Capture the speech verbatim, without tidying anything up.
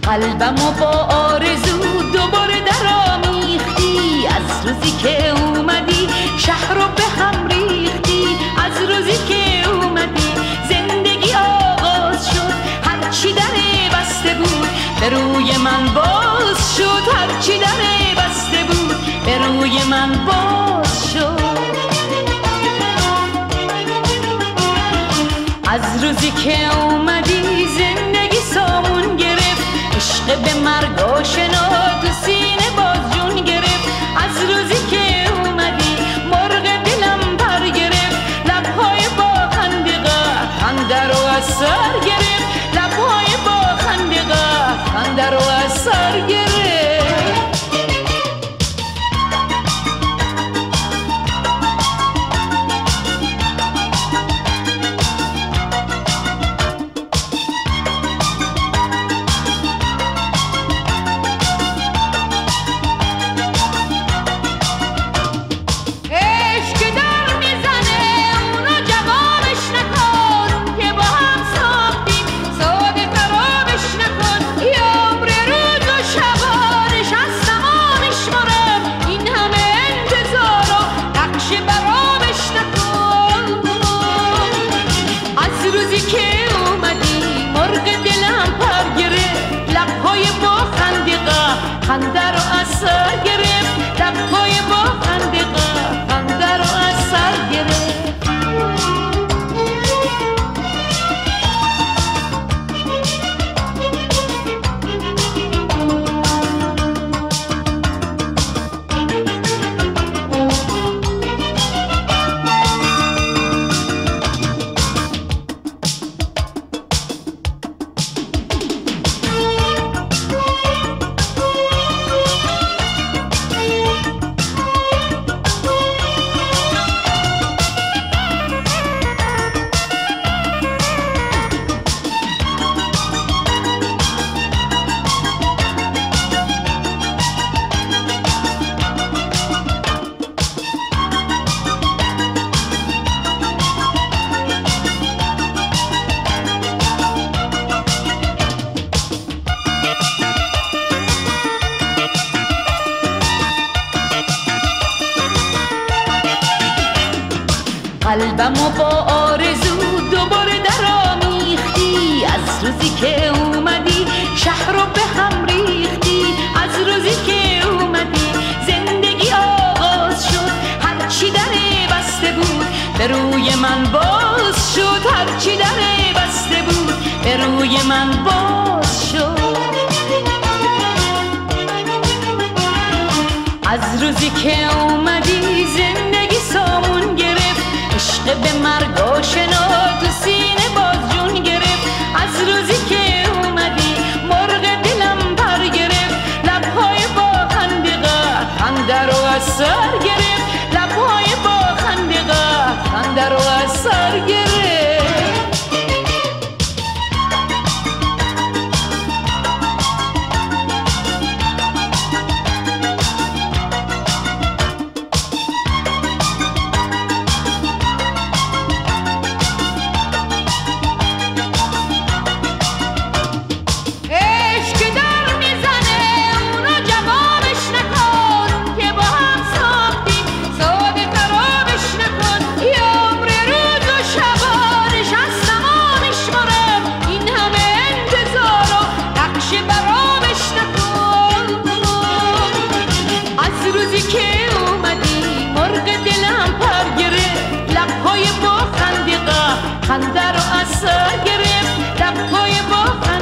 قلبمو با آرزو دوباره درآمیختی، از روزی که اومدی شهر رو به هم ریختی، از روزی که اومدی زندگی آغاز شد، هرچی در بسته بود به روی من باز شد، هرچی در بسته بود به روی من باز شد. از روزی که اومدی زندگی سامون گرفت، عشق به مرگ آشنا تو سینه باز جون گرفت، از روزی که اومدی مرغ دلم پر گرفت، لبهای با خنده قهر خنده رو از سر گرفت، لبهای با خنده قهر خنده رو از سر گرفت. خنده رو از سر گرفت، لبهای با خنده قهر خنده رو از سر گرفت. قلبمو با آرزو دوباره درآمیختی، از روزی که اومدی شهر رو به هم ریختی، از روزی که اومدی زندگی آغاز شد، هرچی در بسته بود به روی من باز شد، هرچی در بسته بود به روی من باز شد. از روزی که اومدی زندگی سامون گرفت، عشق به مرگ آشنا تو سینه باز جون گرفت، از روزی که اومدی مرغ دلم پر گرفت، لبهای با خنده قهر خنده رو از سر گرفت، لبهای با خنده قهر خنده رو از سر گرفت. خنده رو از سر گرفت، لبهای با